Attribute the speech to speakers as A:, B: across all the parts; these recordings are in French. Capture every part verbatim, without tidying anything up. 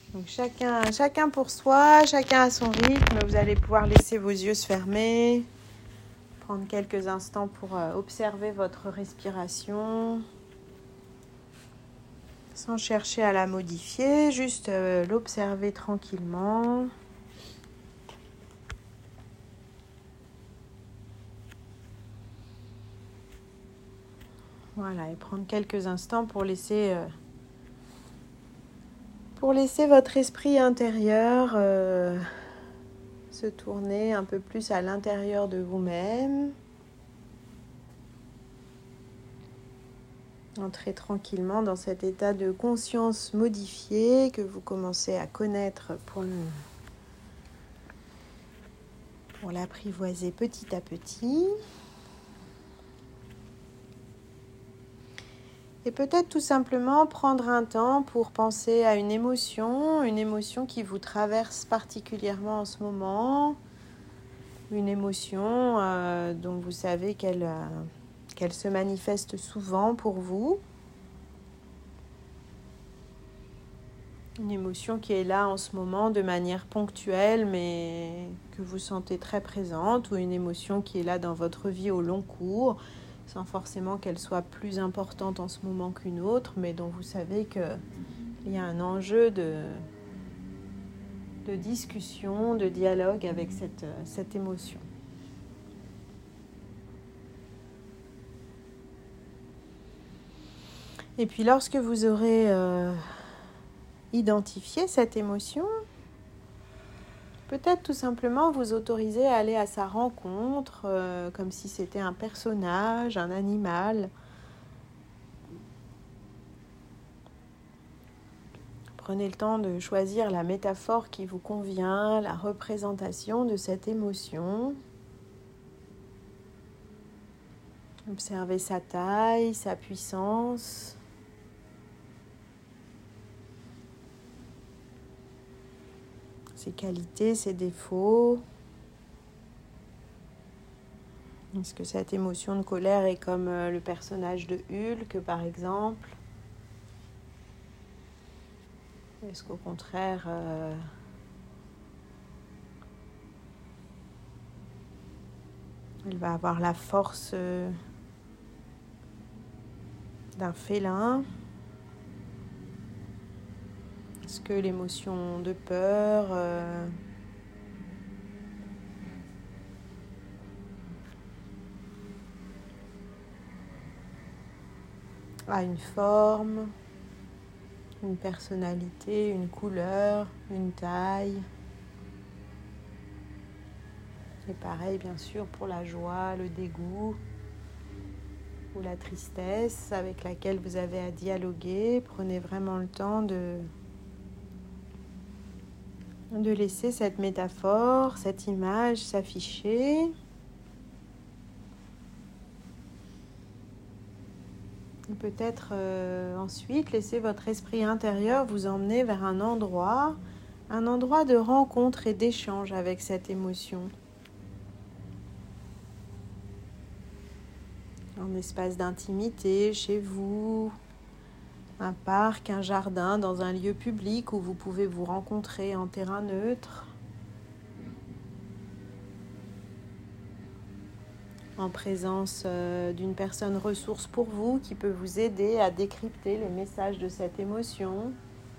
A: Donc chacun, chacun pour soi, chacun à son rythme. Vous allez pouvoir laisser vos yeux se fermer, prendre quelques instants pour euh, observer votre respiration, sans chercher à la modifier, juste euh, l'observer tranquillement. Voilà, et prendre quelques instants pour laisser, euh, pour laisser votre esprit intérieur euh, se tourner un peu plus à l'intérieur de vous-même. Entrez tranquillement dans cet état de conscience modifié que vous commencez à connaître pour, le, pour l'apprivoiser petit à petit. Et peut-être tout simplement prendre un temps pour penser à une émotion, une émotion qui vous traverse particulièrement en ce moment, une émotion euh, dont vous savez qu'elle, euh, qu'elle se manifeste souvent pour vous. Une émotion qui est là en ce moment de manière ponctuelle, mais que vous sentez très présente, ou une émotion qui est là dans votre vie au long cours, sans forcément qu'elle soit plus importante en ce moment qu'une autre, mais dont vous savez qu'il y a un enjeu de, de discussion, de dialogue avec cette, cette émotion. Et puis lorsque vous aurez euh, identifié cette émotion, peut-être tout simplement vous autoriser à aller à sa rencontre, euh, comme si c'était un personnage, un animal. Prenez le temps de choisir la métaphore qui vous convient, la représentation de cette émotion. Observez sa taille, sa puissance. Ses qualités, ses défauts. Est-ce que cette émotion de colère est comme le personnage de Hulk, par exemple ? Est-ce qu'au contraire, euh, elle va avoir la force euh, d'un félin ? Est-ce que l'émotion de peur euh, a une forme, une personnalité, une couleur, une taille? Et pareil, bien sûr, pour la joie, le dégoût ou la tristesse avec laquelle vous avez à dialoguer. Prenez vraiment le temps de, de laisser cette métaphore, cette image s'afficher. Et peut-être euh, ensuite laisser votre esprit intérieur vous emmener vers un endroit, un endroit de rencontre et d'échange avec cette émotion. Un espace d'intimité chez vous, un parc, un jardin, dans un lieu public où vous pouvez vous rencontrer en terrain neutre, en présence euh, d'une personne ressource pour vous qui peut vous aider à décrypter les messages de cette émotion.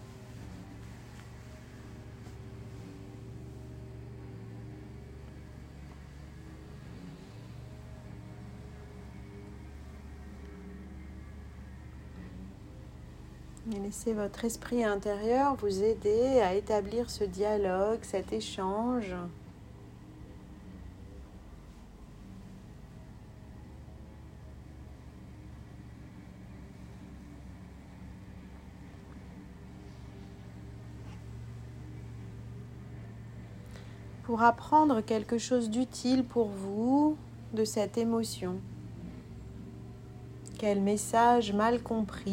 A: Et laissez votre esprit intérieur vous aider à établir ce dialogue, cet échange. Pour apprendre quelque chose d'utile pour vous de cette émotion. Quel message mal compris ?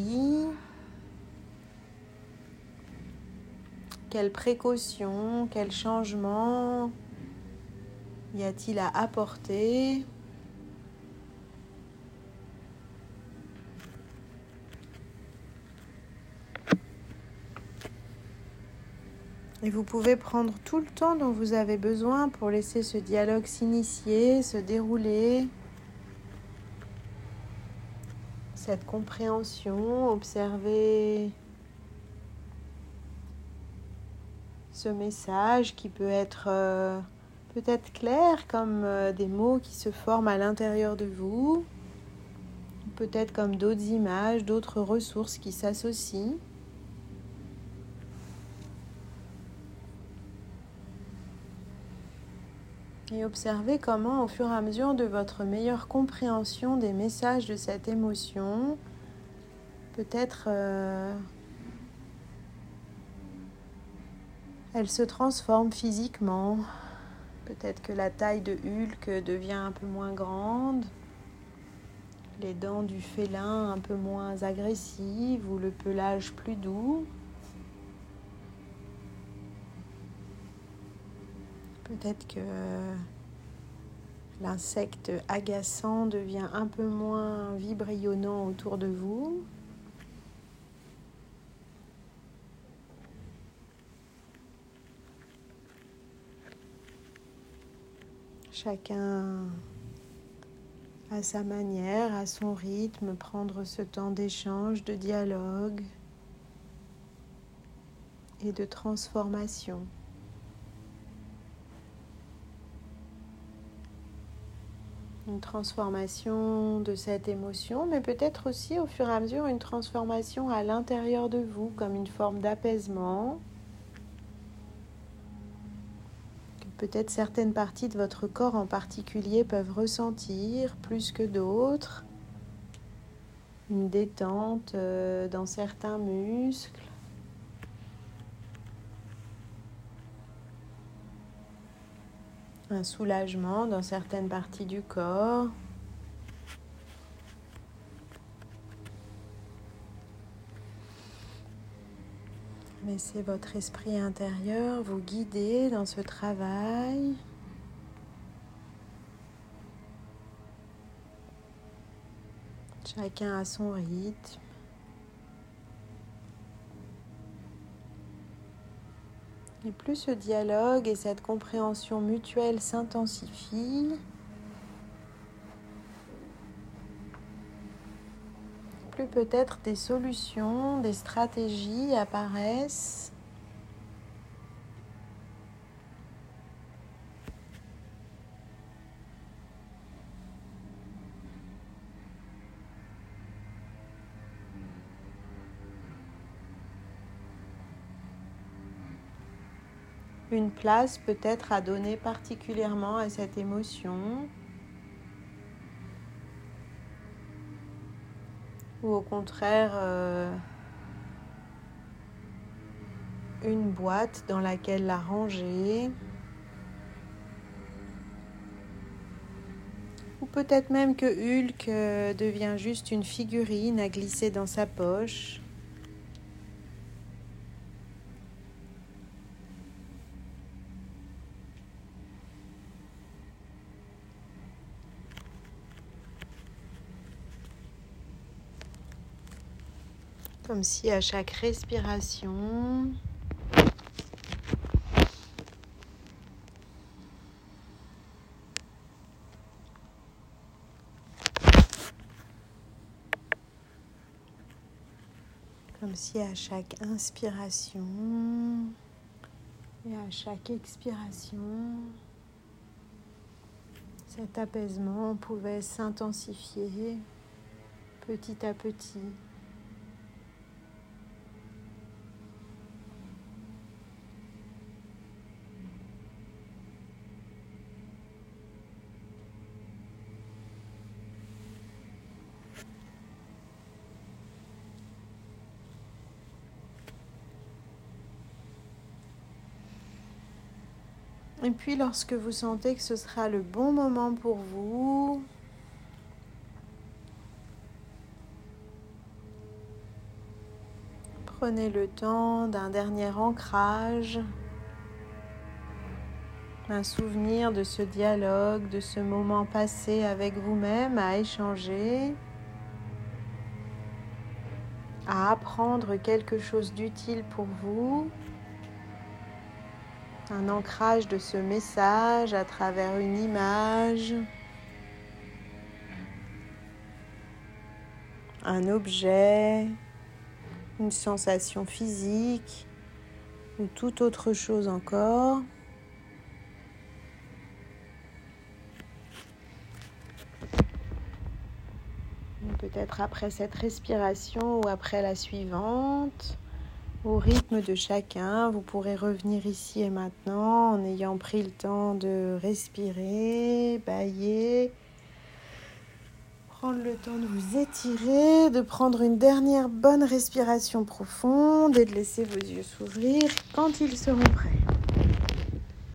A: Quelles précautions, quels changements y a-t-il à apporter ? Et vous pouvez prendre tout le temps dont vous avez besoin pour laisser ce dialogue s'initier, se dérouler. Cette compréhension, observer ce message qui peut être euh, peut-être clair comme euh, des mots qui se forment à l'intérieur de vous, peut-être comme d'autres images, d'autres ressources qui s'associent. Et observez comment, au fur et à mesure de votre meilleure compréhension des messages de cette émotion, peut-être euh, elle se transforme physiquement. Peut-être que la taille de Hulk devient un peu moins grande, les dents du félin un peu moins agressives ou le pelage plus doux. Peut-être que l'insecte agaçant devient un peu moins vibrionnant autour de vous. Chacun à sa manière, à son rythme, prendre ce temps d'échange, de dialogue et de transformation. Une transformation de cette émotion, mais peut-être aussi au fur et à mesure une transformation à l'intérieur de vous, comme une forme d'apaisement. Que peut-être certaines parties de votre corps en particulier peuvent ressentir plus que d'autres. Une détente euh, dans certains muscles. Un soulagement dans certaines parties du corps. Laissez votre esprit intérieur vous guider dans ce travail. Chacun à son rythme. Et plus ce dialogue et cette compréhension mutuelle s'intensifient, plus peut-être des solutions, des stratégies apparaissent. Une place peut-être à donner particulièrement à cette émotion, ou au contraire euh, une boîte dans laquelle la ranger, ou peut-être même que Hulk euh, devient juste une figurine à glisser dans sa poche. Comme si à chaque respiration, comme si à chaque inspiration et à chaque expiration, cet apaisement pouvait s'intensifier petit à petit. Et puis lorsque vous sentez que ce sera le bon moment pour vous, prenez le temps d'un dernier ancrage, un souvenir de ce dialogue, de ce moment passé avec vous-même à échanger, à apprendre quelque chose d'utile pour vous. un ancrage de ce message à travers une image, un objet, une sensation physique ou toute autre chose encore. Peut-être après cette respiration ou après la suivante, au rythme de chacun, vous pourrez revenir ici et maintenant en ayant pris le temps de respirer, bâiller, prendre le temps de vous étirer, de prendre une dernière bonne respiration profonde et de laisser vos yeux s'ouvrir quand ils seront prêts.